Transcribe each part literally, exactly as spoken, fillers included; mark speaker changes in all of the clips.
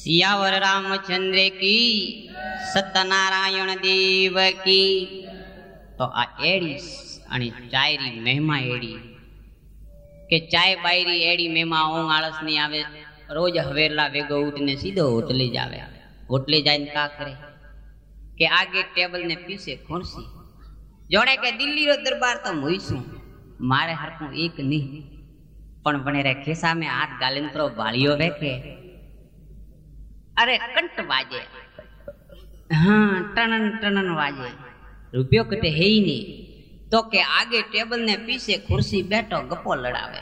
Speaker 1: सियावर रामचंद्र की सत्यनारायण देव की। तो आ एड़ी आणि चायरी मेहमा एड़ी के चाय बायरी एड़ी मेहमा ऊंघ आळस नहीं आवे। रोज हवेरला वेगो उठने सीधो होटले जावे। होटले जाइन का करे के आगे टेबल ने पीछे खुर्सी जोड़े के दिल्ली रो दरबार तो होईसू मारे हरकू एक नहीं पण बने रे खिसा में हाथ गालिन तो बालियो वे के अरे कंट वाजे। हाँ टनन टनन वाजे रुपयो कटे है ही नहीं तो के आगे टेबल ने पीछे कुर्सी बैठो गप्पो लड़ावे।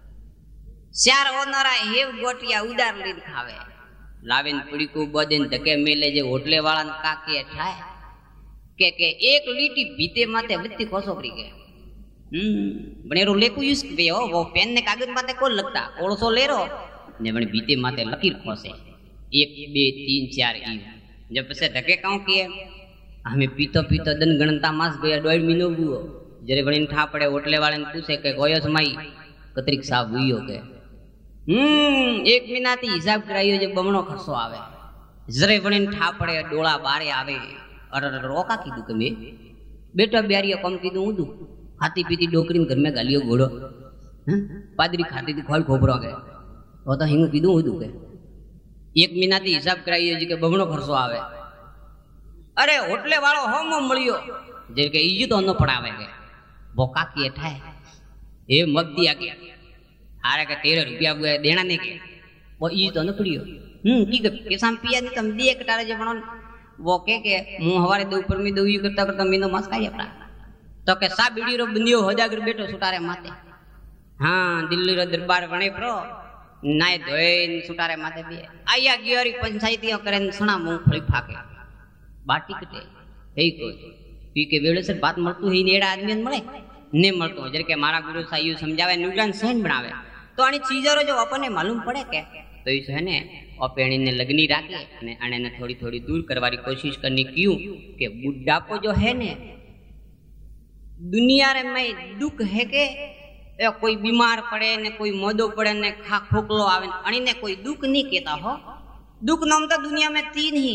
Speaker 1: चार ओनरा हेव गोटिया उदार लीध खावे। लावेन पुड़ीकू बदेन धके मेले जे होटले वाला ने काके ठाए के के एक लीटी बीते माते वत्ती कोसोपरी के हम्म बनेरो लेकू यूज के हो वो पेन ने कागज माते को लगता ओळसो लेरो ने बने बीते माते लकीर खोसे एक बे तीन चार ई जब पसे धके काऊ के हमें पीतो पीतो दन गणता मास गया डेढ़ महीनो हुओ जरे बने ठा पड़े होटले वाले ने पूछे के गोयो समाई कतरीक साहब हुई हो के हम्म एक महीना थी हिसाब करायो जो बमणो खर्चो आवे जरे बने ठा पड़े डोला बारे आवे और रोका कीधु के मैं बेटा ब्यारियो कम कीधु उदू खाती पीती डोकरी घर में गालियो घोड़ो पादरी खाती थी खोल खोपरो के वो तो हिंग पीधु उदू के एक महीना थी हिसाब करायो जो के बमणो खर्चो आवे। अरे होटले वालो होमो मळियो जे के इजू तो न पड़ावे के बोका की अठाए ए मग दिया के आरे के तेरह रुपया बुए देना ने के वो इजू तो न पड़ियो हम्म की के केसाम पिया ने तम दिए कटारे जे बणो वो के के मु हवारे दो ऊपर में दो यू करता करता मीनो मास काई अपना तो के सा बीड़ी रो बंदियो होजागर बैठो सुटारे माथे। हाँ दिल्ली रो दरबार वणे प्रो नाय धोइन सुटारे माथे बे आया गियोरी पंचायतीओ करेन सणा मूंगफली फाके बाटी कटे हे कोई पी के वेळे से बात मळतु ही नेड़ा आदमी ने मळे ने मळतो जरे के मारा गुरु साहिब समझावे नुगलान सहन बनावे तो आनी चीजरो जो अपने मालूम पड़े के तो इस है ने ओपेणी ने लगनी राखे ने आने ने थोड़ी थोड़ी दूर करवारी कोशिश करनी क्यों के बुढ़ापो जो है ने दुनिया रे में दुख है के कोई बीमार पड़े ने कोई मोदो पड़े ने खा खोकलो आवे अणी ने कोई दुख नहीं कहता हो। दुख नाम तो दुनिया में तीन ही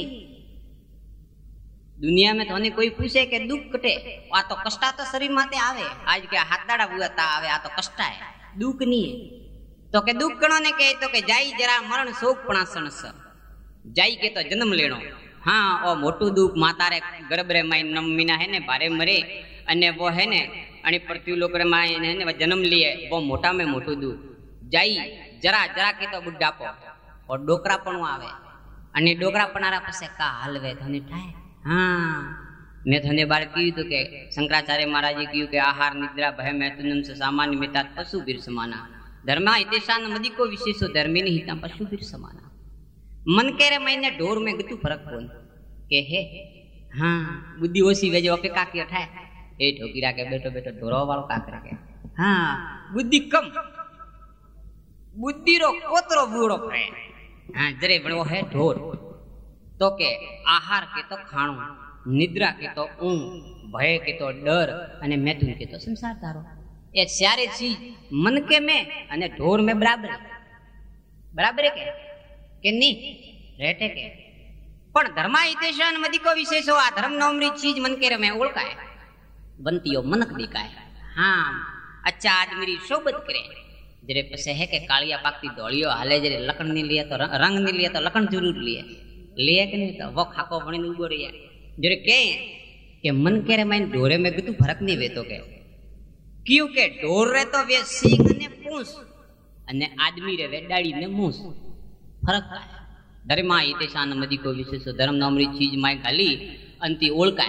Speaker 1: दुनिया में तो कोई पूछे के दुख कटे आ तो कष्टा तो शरीर माते आवे आज के हाथ दाड़ा बुआता आवे आ तो कष्टा है दुख नहीं है तो के दुख कणो ने के तो के जाई जरा मरण शोक पणासण स जाई के तो जन्म लेणो। हाँ ओ मोटू दुख माता रे गर्भ रे माई नव महीना है ने भारे मरे अने वो है ने अने पृथ्वी लोक रे माई है ने जन्म लिए वो मोटा में मोटू दुख जाई जरा जरा के तो बुढ़ापो और डोकरापणो आवे अने डोकरापणारा पसे का हलवे थने थाय। हाँ मैं थने बार की तो के शंकराचार्य महाराज जी की के आहार निद्रा भय मैथुनम से सामान्य मिता पशु वीर समाना धर्मा हितेशान मदी को विशेषो धर्मे नहीं हिता पशु वीर समाना मन के रे मैंने ढोर में गतु फरक कोन के है। हाँ बुद्धि ओसी वेजे ओके काकी अठाए ए ठोकीरा के बेटो बेटो ढोरो वालो का करे के। हाँ बुद्धि कम बुद्धि रो कोतरो बूढ़ो फरे। हाँ जरे बड़ो है ढोर तो के आहार के तो खाणो निद्रा के तो ऊंघ भय के तो डर अने मैथुन के तो संसार तारो ये सारे चीज मन के में अने ढोर में बराबर बराबर के के नहीं रहते के पण धर्मा हितेशान मदी को विशेष हो आ धर्म नोमरी चीज मन के में ओळखाय बनतीयो मनक दिखाए। हाँ अच्छा आदमी री सोबत करे जरे पसे है के कालिया पाकती धोलियो हाले जरे लकड़ नहीं लिया तो रंग नहीं लिया तो लकड़ जरूर लिए लिए के नहीं तो वो खाको बनी उगो रही है जरे के के मन के रे माइन ढोरे में गतु फरक नहीं वेतो के क्यों के ढोर रे तो वे सींग ने पूंछ अने आदमी रे वे डाड़ी ने मूस फरक है। धर्मा हितेशान मदी को विशेष धर्म नामरी चीज माय खाली अंति ओळखाय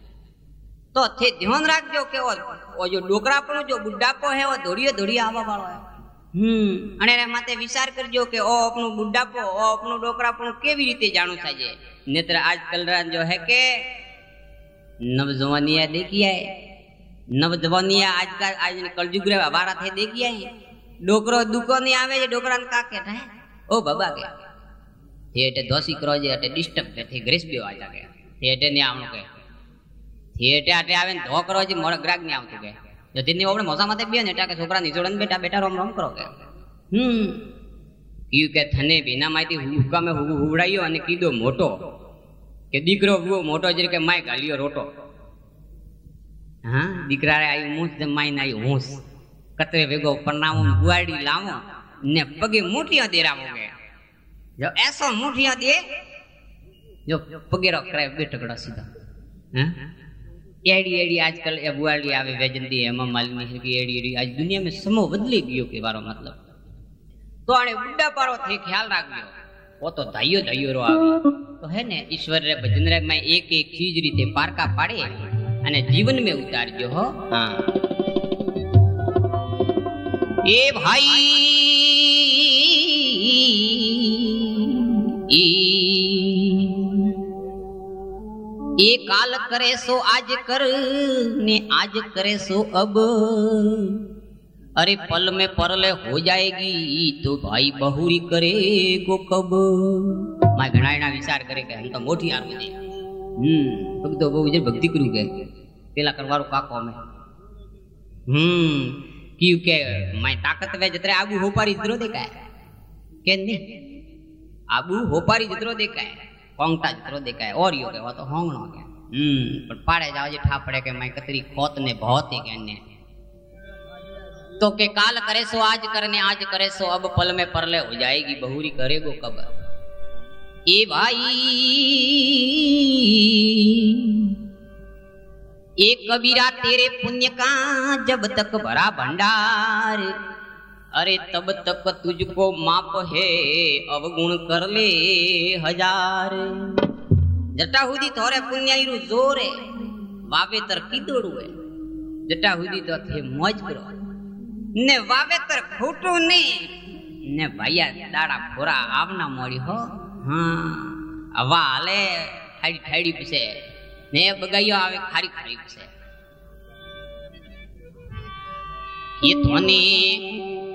Speaker 1: तो थे ध्यान राखजो के ओ जो डोकरापणो जो बुढ़ापो है वो धोड़ियो धोड़ियो आवा वाळो है। हम्म अने रे माते विचार करजो के ओ अपनो बुढ़ापो ओ अपनो डोकरापणो केवी रीते जाणो छाजे नेत्र आजकल जो है के नवजवानिया देखी है नवजवानिया आज का आज कलयुग रे हवारा थे देखी है डोकरो दुको नहीं आवे जे डोकरा ने का के थाए ओ बाबा के थेटे दोसी करो जे अटे डिस्टर्ब के थे ग्रेस बे आ जागे थेटे ने आवनो के थेटे आटे आवे ने धो करो जे मोर ग्राहक ने आवतो के जो दिन ने ओपने मोसा माथे बे ने टाके छोकरा निचोड़न बेटा बेटा रोम रोम करो के हम्म કીધું કે થને ભીનામાંથી હુકામે હુવડાયો અને કીધો મોટો કે દીકરો હુવો મોટો જ કે માય ગાલ્યો રોટો. હા દીકરા આવ્યું મૂસ માય ને આવ્યું હોંસ કતરે ભેગો પરનામો ગુવાડી લાવો ને પગે મોટિયા દેરાવો કે જો એસો મોટિયા દે जो पगेरो करे बेटकड़ा सीधा हैं एडी एडी आजकल ए बुआड़ी आवे वेजंदी हेमा मालिनी है कि एडी एडी आज दुनिया में समो बदली गयो के बारो मतलब तो आने बुड्ढा पारो थे ख्याल राखजो वो तो धाइयो धाइयो रो आवी तो है ने ईश्वर रे भजन रे में एक एक चीज रीते पारका पाड़े अने जीवन में उतारजो हो. हां ए भाई ई ये काल करे सो आज कर ने आज करे सो अब अरे पल में परले हो जाएगी तो भाई बहुरी करे को कब. मैं घणायना विचार करे के हम तो मोटी आरवी दे हम्म भक्तो बहु जे भक्ति करू के पेला करवारो काको में हम्म क्यों के मैं ताकत वे जतरे आबू होपारी जतरो देखाय के नहीं आबू होपारी जतरो देखाय कोंगटा जतरो देखाय और यो के वो तो होंगणो के हम्म पर पाड़े जाओ जे ठापड़े के मैं कतरी खोत ने बहुत ही कहने तो के काल करे सो आज करने आज करे सो अब पल में परले हो जाएगी बहुरी करेगो कब. ए भाई ए कबीरा तेरे पुण्य का जब तक भरा भंडार अरे तब तक तुझको माप है अवगुण कर ले हजार. जटा हुदी तोरे पुण्याईरु जोर है वावेतर कीदोड़ू है जटा हुदी तो थे मौज करो ने वावेतर खोटू ने ने भैया दाड़ा फोरा आवना मोड़ी हो. हाँ हवा हाले ठाड़ी ठाड़ी पसे ने बगाइयो आवे खारी खारी पसे ये थोने